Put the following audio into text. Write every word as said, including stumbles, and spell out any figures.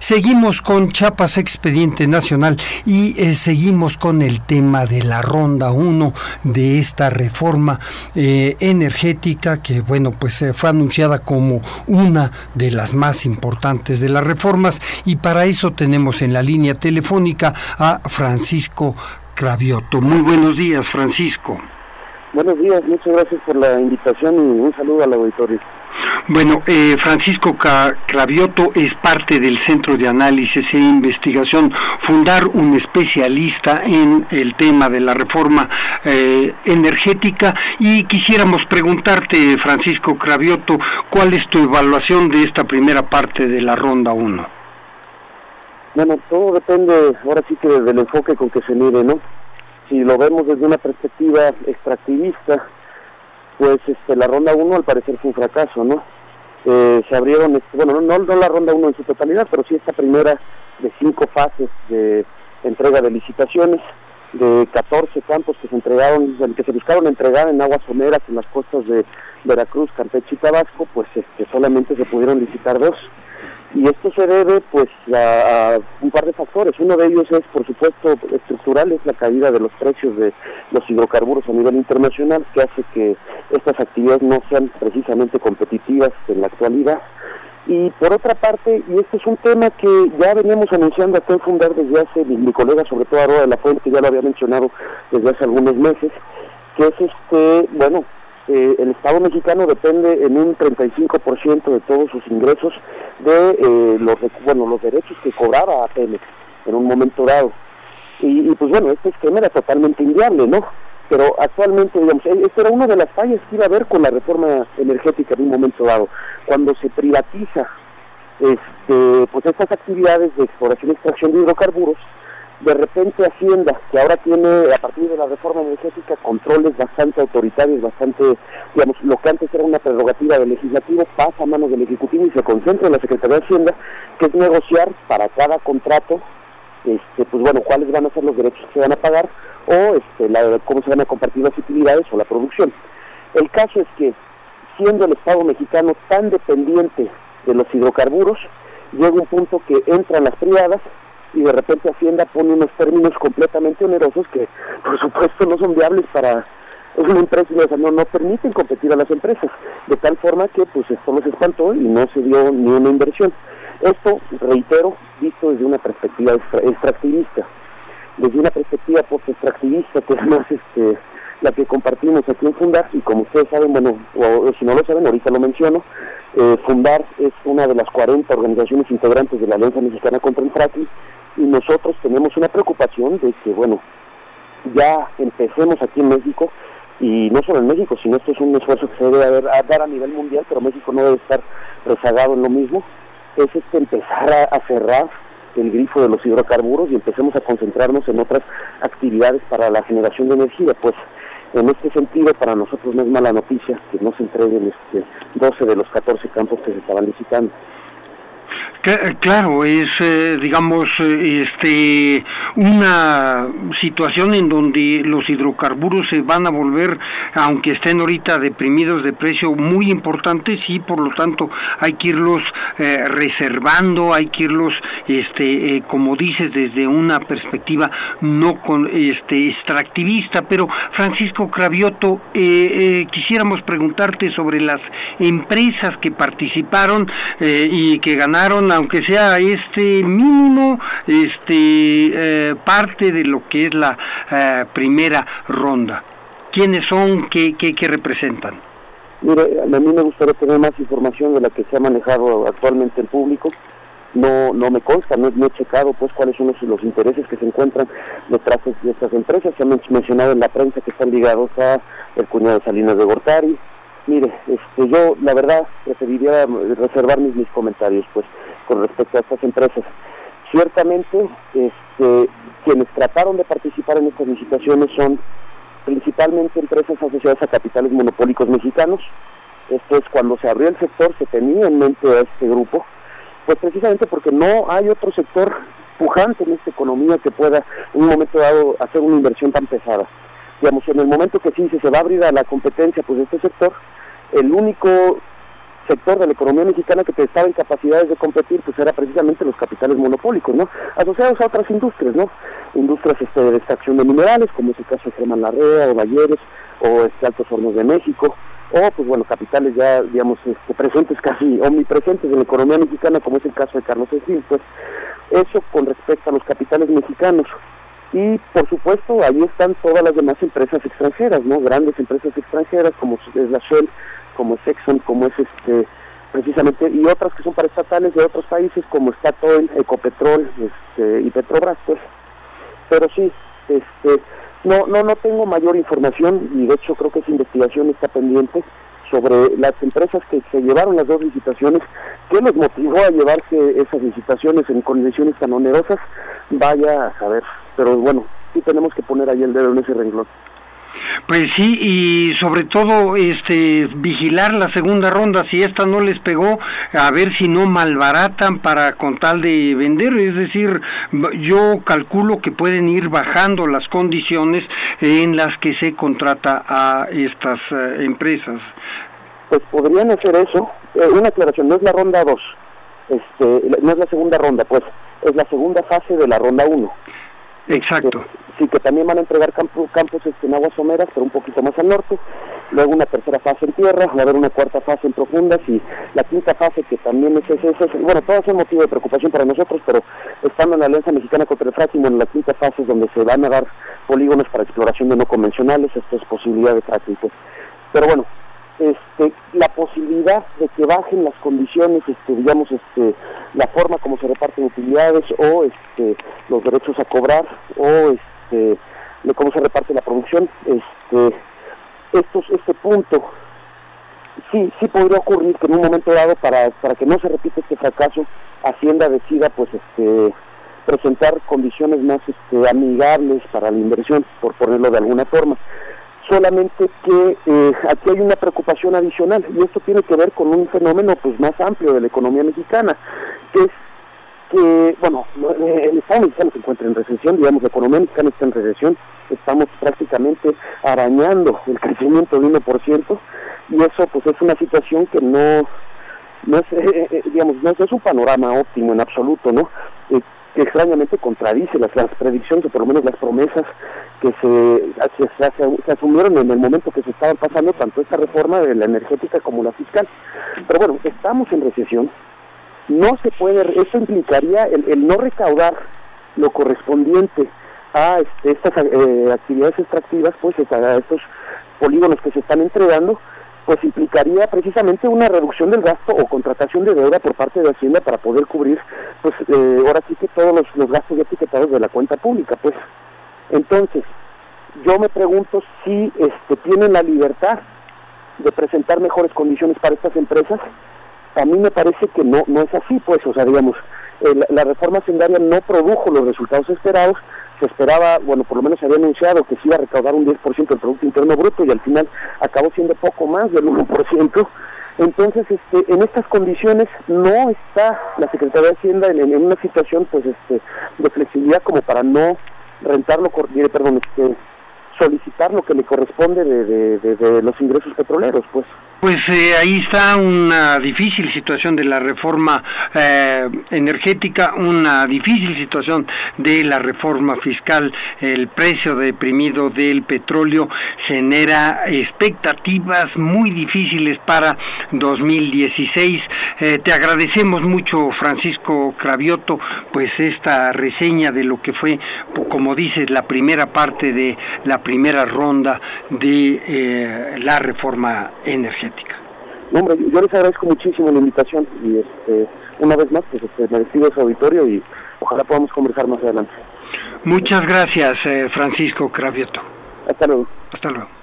Seguimos con Chiapas Expediente Nacional y eh, seguimos con el tema de la ronda uno de esta reforma eh, energética que, bueno, pues eh, fue anunciada como una de las más importantes de las reformas, y para eso tenemos en la línea telefónica a Francisco Cravioto. Muy buenos días, Francisco. Buenos días, muchas gracias por la invitación y un saludo al auditorio. Bueno, eh, Francisco Cravioto es parte del Centro de Análisis e Investigación Fundar, un especialista en el tema de la reforma eh, energética, y quisiéramos preguntarte, Francisco Cravioto, ¿cuál es tu evaluación de esta primera parte de la ronda uno? Bueno, todo depende ahora sí que del enfoque con que se mire, ¿no? Si lo vemos desde una perspectiva extractivista, pues este, la ronda uno al parecer fue un fracaso, ¿no? Eh, se abrieron, este, bueno, no, no la ronda uno en su totalidad, pero sí esta primera de cinco fases de entrega de licitaciones, de catorce campos que se entregaron, que se buscaron entregar en aguas someras en las costas de Veracruz, Campeche y Tabasco, pues este, solamente se pudieron licitar dos. Y esto se debe pues a, a un par de factores. Uno de ellos es, por supuesto, estructural, es la caída de los precios de los hidrocarburos a nivel internacional, que hace que estas actividades no sean precisamente competitivas en la actualidad. Y por otra parte, y este es un tema que ya veníamos anunciando acá en Fundar desde hace, mi, mi colega, sobre todo Aroa de la Fuente, que ya lo había mencionado desde hace algunos meses, que es este, bueno, Eh, el Estado mexicano depende en un treinta y cinco por ciento de todos sus ingresos de eh, los bueno los derechos que cobraba a Pemex en un momento dado. Y, y pues bueno, este esquema era totalmente inviable, ¿no? Pero actualmente, digamos, esto era una de las fallas que iba a haber con la reforma energética en un momento dado. Cuando se privatiza este pues estas actividades de exploración y extracción de hidrocarburos, de repente Hacienda, que ahora tiene, a partir de la reforma energética, controles bastante autoritarios, bastante, digamos, lo que antes era una prerrogativa del legislativo, pasa a manos del ejecutivo y se concentra en la Secretaría de Hacienda, que es negociar para cada contrato, este, pues bueno, cuáles van a ser los derechos que se van a pagar, o este, la, cómo se van a compartir las utilidades o la producción. El caso es que, siendo el Estado mexicano tan dependiente de los hidrocarburos, llega un punto que entran las privadas, y de repente Hacienda pone unos términos completamente onerosos que, por supuesto, no son viables para una empresa, o sea, no, no permiten competir a las empresas, de tal forma que pues esto nos espantó y no se dio ni una inversión. Esto, reitero, visto desde una perspectiva extra, extractivista, desde una perspectiva post-extractivista, que además este, la que compartimos aquí en Fundar, y como ustedes saben, bueno, o, o si no lo saben, ahorita lo menciono, eh, Fundar es una de las cuarenta organizaciones integrantes de la Alianza Mexicana contra el Fracking, y nosotros tenemos una preocupación de que, bueno, ya empecemos aquí en México, y no solo en México, sino esto es un esfuerzo que se debe haber, a dar a nivel mundial, pero México no debe estar rezagado en lo mismo, es este empezar a, a cerrar el grifo de los hidrocarburos y empecemos a concentrarnos en otras actividades para la generación de energía. Pues en este sentido, para nosotros no es mala noticia que no se entreguen este doce de los catorce campos que se estaban licitando. Claro, es eh, digamos este una situación en donde los hidrocarburos se van a volver, aunque estén ahorita deprimidos de precio, muy importantes, y por lo tanto hay que irlos eh, reservando, hay que irlos este eh, como dices, desde una perspectiva no con este extractivista. Pero Francisco Cravioto, eh, eh, quisiéramos preguntarte sobre las empresas que participaron eh, y que ganaron, aunque sea este mínimo, este eh, parte de lo que es la eh, primera ronda. ¿Quiénes son? ¿Qué, qué, qué representan? Mire, a mí me gustaría tener más información de la que se ha manejado actualmente el público. No no me consta, no, no he checado pues cuáles son los, los intereses que se encuentran detrás de estas empresas. Se ha mencionado en la prensa que están ligados a el cuñado Salinas de Gortari. Mire, este, yo la verdad preferiría reservar mis, mis comentarios pues con respecto a estas empresas. Ciertamente, este, quienes trataron de participar en estas licitaciones son principalmente empresas asociadas a capitales monopólicos mexicanos. Esto es, cuando se abrió el sector se tenía en mente a este grupo, pues precisamente porque no hay otro sector pujante en esta economía que pueda en un momento dado hacer una inversión tan pesada. Digamos, en el momento que sí se va a abrir a la competencia pues de este sector, el único sector de la economía mexicana que estaba en capacidades de competir, pues era precisamente los capitales monopólicos, ¿no? Asociados a otras industrias, ¿no? Industrias este, de extracción de minerales, como es el caso de Germán Larrea o Balleres, o este, Altos Hornos de México, o pues bueno, capitales ya, digamos, este, presentes, casi omnipresentes en la economía mexicana, como es el caso de Carlos Slim, pues eso con respecto a los capitales mexicanos. Y por supuesto ahí están todas las demás empresas extranjeras, ¿no? Grandes empresas extranjeras como es la Shell, como es Exxon, como es este precisamente, y otras que son paraestatales de otros países como Statoil, Ecopetrol, este, y Petrobras, pues. Pero sí, este no no no tengo mayor información, y de hecho creo que esa investigación está pendiente sobre las empresas que se llevaron las dos licitaciones, qué les motivó a llevarse esas licitaciones en condiciones tan onerosas, vaya a saber, pero bueno, sí tenemos que poner ahí el dedo en ese renglón. Pues sí, y sobre todo este vigilar la segunda ronda, si esta no les pegó, a ver si no malbaratan para con tal de vender, es decir, yo calculo que pueden ir bajando las condiciones en las que se contrata a estas uh, empresas. Pues podrían hacer eso, eh, una aclaración, no es la ronda dos, este, no es la segunda ronda, pues es la segunda fase de la ronda uno. Exacto. Este, sí, que también van a entregar campo, campos este, en aguas someras, pero un poquito más al norte, luego una tercera fase en tierra, va a haber una cuarta fase en profundas, y la quinta fase que también es ese, es, bueno, todo es motivo de preocupación para nosotros, pero estando en la Alianza Mexicana contra el Fracking, bueno, la quinta fase es donde se van a dar polígonos para exploración de no convencionales, esto es posibilidad de fracking, pues. Pero bueno, este, la posibilidad de que bajen las condiciones, este, digamos, este, la forma como se reparten utilidades o este, los derechos a cobrar o este, de cómo se reparte la producción, este, estos, este punto sí, sí podría ocurrir que en un momento dado, para, para que no se repita este fracaso, Hacienda decida pues este presentar condiciones más este, amigables para la inversión, por ponerlo de alguna forma. Solamente que eh, aquí hay una preocupación adicional, y esto tiene que ver con un fenómeno pues más amplio de la economía mexicana, que es que, bueno, el Estado mexicano se encuentra en recesión, digamos, la economía mexicana está en recesión, estamos prácticamente arañando el crecimiento de uno por ciento, y eso pues es una situación que no, no es, eh, digamos, no es, es un panorama óptimo en absoluto, ¿no? Eh, que extrañamente contradice las, las predicciones, o por lo menos las promesas que se, se, se, se asumieron en el momento que se estaban pasando tanto esta reforma de la energética como la fiscal. Pero bueno, estamos en recesión, no se puede, eso implicaría el, el no recaudar lo correspondiente a este, estas eh, actividades extractivas, pues a estos polígonos que se están entregando, pues implicaría precisamente una reducción del gasto o contratación de deuda por parte de Hacienda para poder cubrir, pues eh, ahora sí que todos los, los gastos ya etiquetados de la cuenta pública, pues. Entonces, yo me pregunto si este, tienen la libertad de presentar mejores condiciones para estas empresas. A mí me parece que no, no es así, pues, o sea, digamos, eh, la, la reforma hacendaria no produjo los resultados esperados. Se esperaba, bueno, por lo menos se había anunciado que se iba a recaudar un diez por ciento del Producto Interno Bruto, y al final acabó siendo poco más del uno por ciento. Entonces, este, en estas condiciones no está la Secretaría de Hacienda en, en una situación, pues, este, de flexibilidad como para no rentarlo, perdón, este, solicitar lo que le corresponde de, de, de, de los ingresos petroleros, pues. Pues eh, ahí está una difícil situación de la reforma eh, energética, una difícil situación de la reforma fiscal. El precio deprimido del petróleo genera expectativas muy difíciles para dos mil dieciséis. Eh, te agradecemos mucho, Francisco Cravioto, pues esta reseña de lo que fue, como dices, la primera parte de la primera ronda de eh, la reforma energética. No, hombre, yo les agradezco muchísimo la invitación, y este, una vez más, pues este, me despido de su auditorio y ojalá podamos conversar más adelante. Muchas gracias, eh, Francisco Cravioto. Hasta luego. Hasta luego.